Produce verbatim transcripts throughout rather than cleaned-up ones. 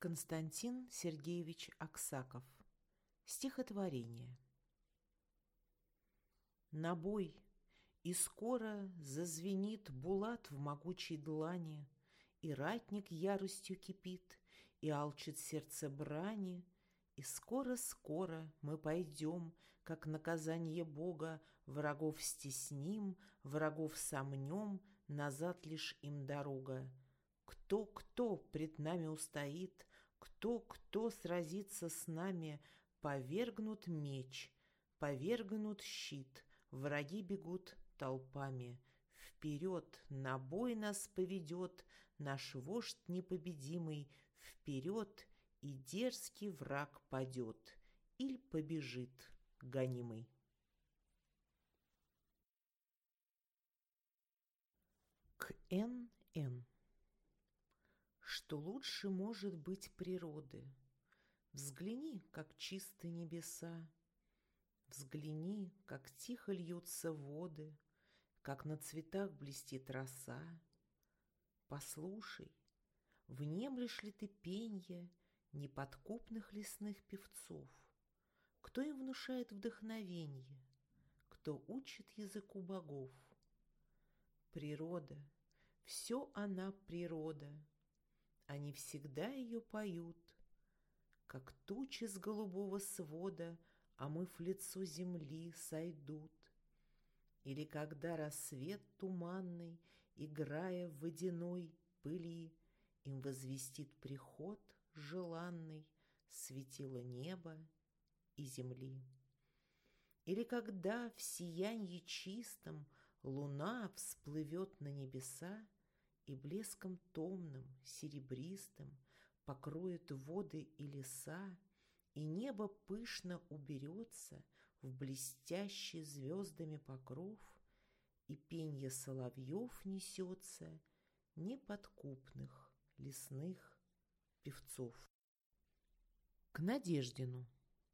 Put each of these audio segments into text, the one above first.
Константин Сергеевич Аксаков. Стихотворение. На бой, и скоро зазвенит булат в могучей длани, и ратник яростью кипит, и алчит сердце брани, и скоро-скоро мы пойдем, как наказание Бога, врагов стесним, врагов сомнем, назад лишь им дорога. Кто-кто пред нами устоит, кто-кто сразится с нами, повергнут меч, повергнут щит, враги бегут толпами. Вперед, на бой нас поведет наш вождь непобедимый, вперед, и дерзкий враг падет, иль побежит гонимый. К Н Н Что лучше может быть природы? Взгляни, как чисты небеса, взгляни, как тихо льются воды, как на цветах блестит роса. Послушай, внемлешь ли ты пенье неподкупных лесных певцов? Кто им внушает вдохновенье? Кто учит языку богов? Природа, все она природа, они всегда ее поют, как тучи с голубого свода, омыв лицо земли, сойдут. Или когда рассвет туманный, играя в водяной пыли, им возвестит приход желанный светило неба и земли. Или когда в сиянье чистом луна всплывет на небеса и блеском томным, серебристым покроет воды и леса, и небо пышно уберется в блестящий звездами покров, и пенье соловьев несется неподкупных лесных певцов. К Надеждину.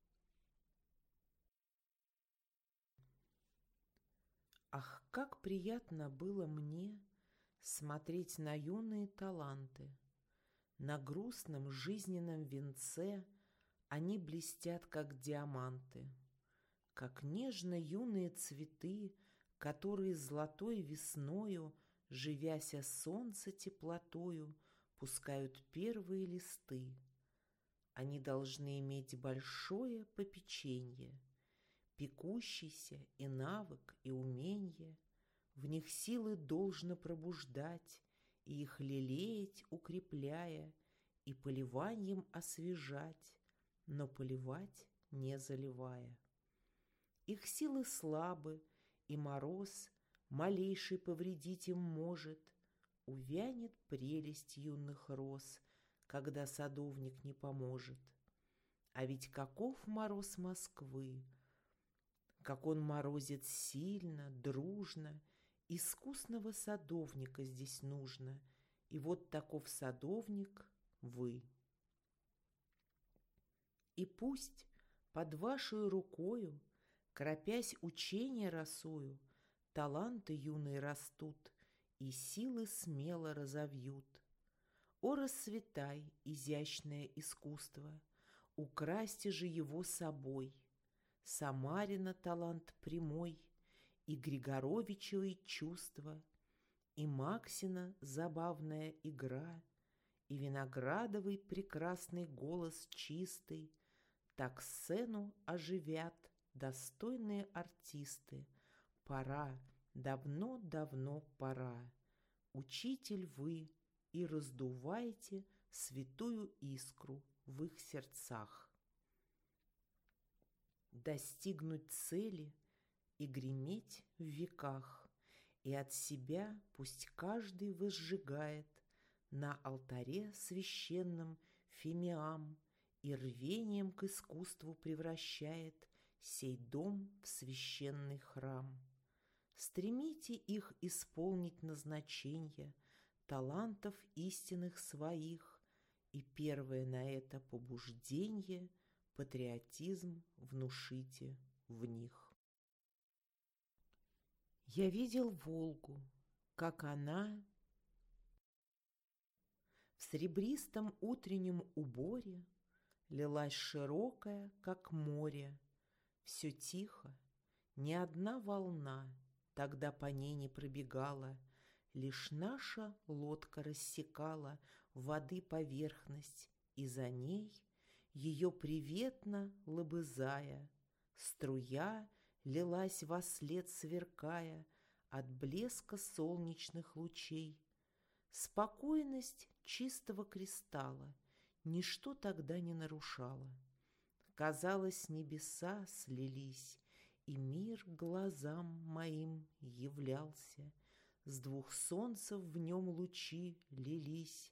Ах, как приятно было мне смотреть на юные таланты. На грустном жизненном венце они блестят, как диаманты, как нежно юные цветы, которые золотой весною, живяся солнца теплотою, пускают первые листы. Они должны иметь большое попеченье, пекущийся и навык, и уменье. В них силы должно пробуждать, и их лелеять, укрепляя, и поливанием освежать, но поливать не заливая. Их силы слабы, и мороз малейший повредить им может. Увянет прелесть юных роз, когда садовник не поможет. А ведь каков мороз Москвы! Как он морозит сильно, дружно, искусного садовника здесь нужно, и вот таков садовник вы. И пусть под вашей рукою, кропясь учения росою, таланты юные растут и силы смело разовьют. О, расцветай, изящное искусство, украсьте же его собой. Самарина талант прямой, и Григоровичевы чувства, и Максина забавная игра, и Виноградовый прекрасный голос чистый, так сцену оживят достойные артисты. Пора, давно-давно пора. Учитель вы, и раздувайте святую искру в их сердцах. Достигнуть цели и греметь в веках, и от себя пусть каждый возжигает на алтаре священном фимиам и рвением к искусству превращает сей дом в священный храм. Стремите их исполнить назначение талантов истинных своих, и первое на это побуждение — патриотизм внушите в них. Я видел Волгу, как она серебристом утреннем уборе лилась широкая, как море. Все тихо, ни одна волна тогда по ней не пробегала, лишь наша лодка рассекала воды поверхность, и за ней, ее приветно лобызая, струя лилась вослед, сверкая от блеска солнечных лучей. Спокойность чистого кристалла ничто тогда не нарушало. Казалось, небеса слились, и мир глазам моим являлся. С двух солнцев в нем лучи лились.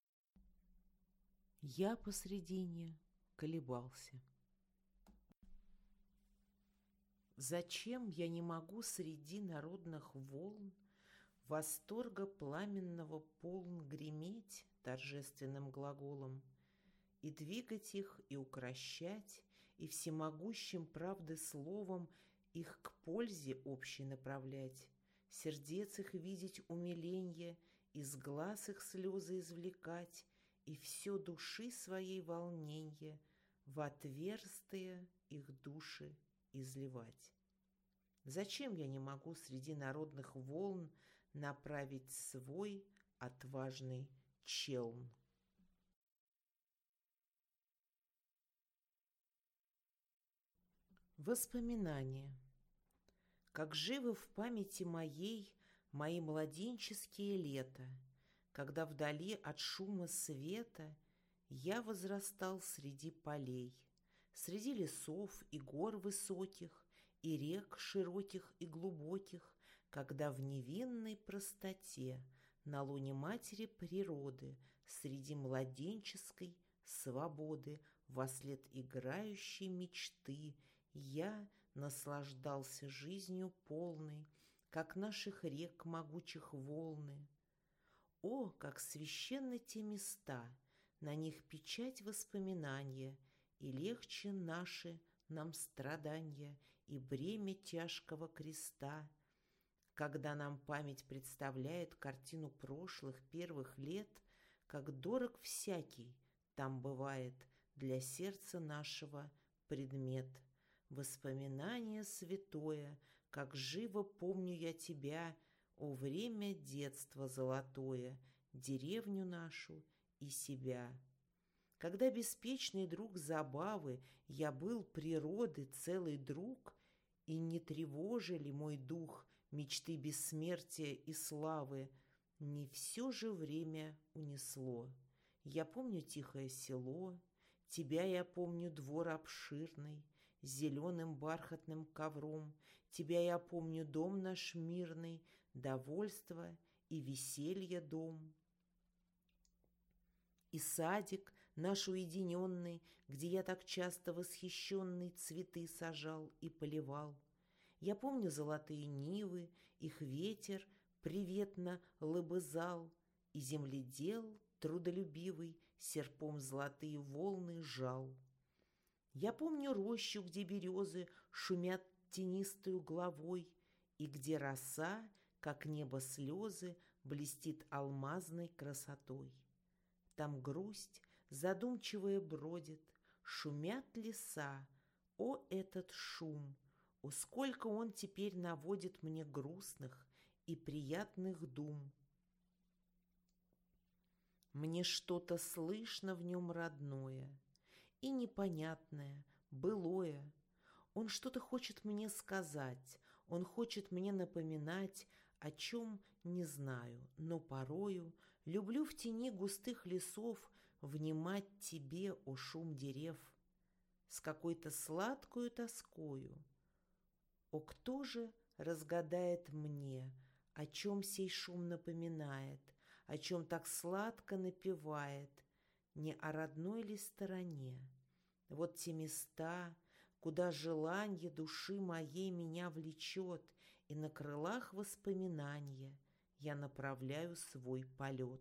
Я посредине колебался. Зачем я не могу среди народных волн восторга пламенного полн греметь торжественным глаголом и двигать их, и укращать, и всемогущим правды словом их к пользе общей направлять, сердец их видеть умиленье, из глаз их слезы извлекать, и все души своей волненье в отверстые их души изливать. Зачем я не могу среди народных волн направить свой отважный челн? Воспоминания. Как живы в памяти моей мои младенческие лета, когда вдали от шума света я возрастал среди полей, среди лесов и гор высоких, и рек широких и глубоких, когда в невинной простоте на лоне матери природы среди младенческой свободы вослед играющей мечты я наслаждался жизнью полной, как наших рек могучих волны. О, как священны те места, на них печать воспоминания, и легче наши нам страдания и бремя тяжкого креста, когда нам память представляет картину прошлых первых лет, как дорог всякий там бывает для сердца нашего предмет. Воспоминание святое, как живо помню я тебя, о время детства золотое, деревню нашу и себя. Когда беспечный друг забавы, я был природы целый друг, и не тревожили мой дух мечты бессмертия и славы, не все же время унесло. Я помню тихое село, тебя я помню двор обширный, с зеленым бархатным ковром, тебя я помню дом наш мирный, довольство и веселье дом. И садик наш уединенный, где я так часто восхищенный цветы сажал и поливал. Я помню золотые нивы, их ветер приветно лобызал, и земледел трудолюбивый серпом золотые волны жал. Я помню рощу, где березы шумят тенистою главой, и где роса, как небо слезы, блестит алмазной красотой. Там грусть задумчивая бродит, шумят леса. О, этот шум! О, сколько он теперь наводит мне грустных и приятных дум! Мне что-то слышно в нем родное и непонятное, былое. Он что-то хочет мне сказать, он хочет мне напоминать, о чем не знаю, но порою люблю в тени густых лесов внимать тебе, о шум дерев, с какой-то сладкою тоскою. О, кто же разгадает мне, о чем сей шум напоминает, о чем так сладко напевает, не о родной ли стороне? Вот те места, куда желанье души моей меня влечет, и на крылах воспоминания я направляю свой полет.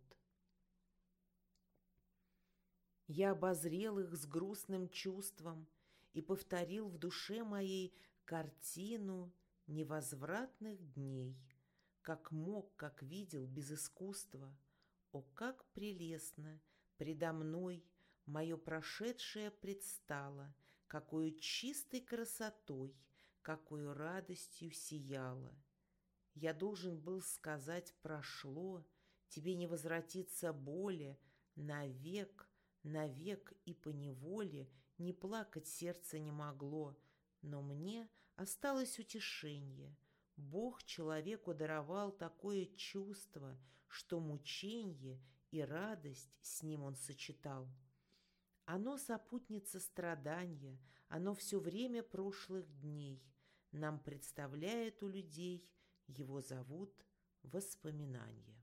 Я обозрел их с грустным чувством и повторил в душе моей картину невозвратных дней, как мог, как видел, без искусства. О, как прелестно предо мной мое прошедшее предстало, какою чистой красотой, какою радостью сияло. Я должен был сказать «прошло», тебе не возвратиться более, навек, навек и поневоле не плакать сердце не могло, но мне осталось утешение. Бог человеку даровал такое чувство, что мученье и радость с ним он сочетал. Оно сопутница страдания, оно все время прошлых дней. Нам представляет у людей, его зовут воспоминания.